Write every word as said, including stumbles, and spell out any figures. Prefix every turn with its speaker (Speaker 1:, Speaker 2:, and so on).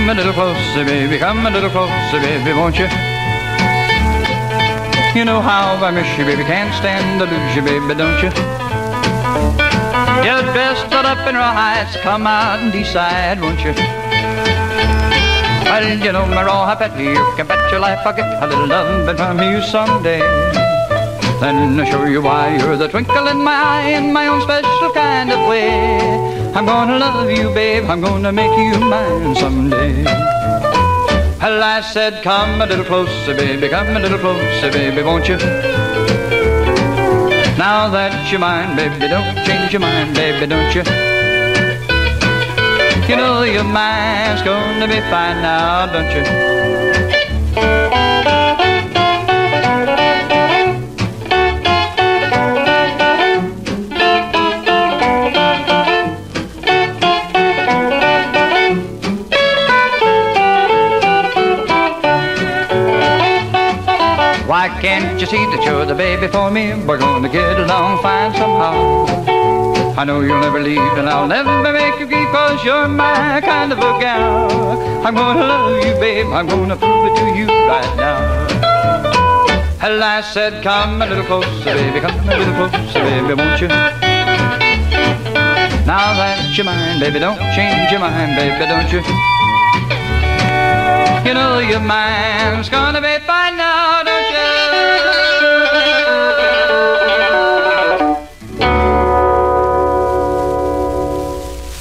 Speaker 1: a little closer, baby, come a little closer, baby, won't you? You know how I miss you, baby, can't stand to lose you, baby, don't you? You're dressed all up in raw heights, come out and decide, won't you? Well, you know my raw pet, you can bet your life I'll get a little loving from you someday. Then I'll show you why you're the twinkle in my eye in my own special kind of way. I'm gonna love you, babe, I'm gonna make you mine someday. Well, I said, come a little closer, baby, come a little closer, baby, won't you? Now that you're mine, baby, don't change your mind, baby, don't you? You know your mind's gonna be fine now, don't you? Why can't you see that you're the baby for me? We're gonna get along fine somehow. I know you'll never leave and I'll never make you keep, cause you're my kind of a gal. I'm gonna love you, babe, I'm gonna prove it to you right now. Well, I said, come a little closer, baby, come a little closer, baby, won't you? Now that you're mine, baby, don't change your mind, baby, don't you? You know your mind's gonna be fine.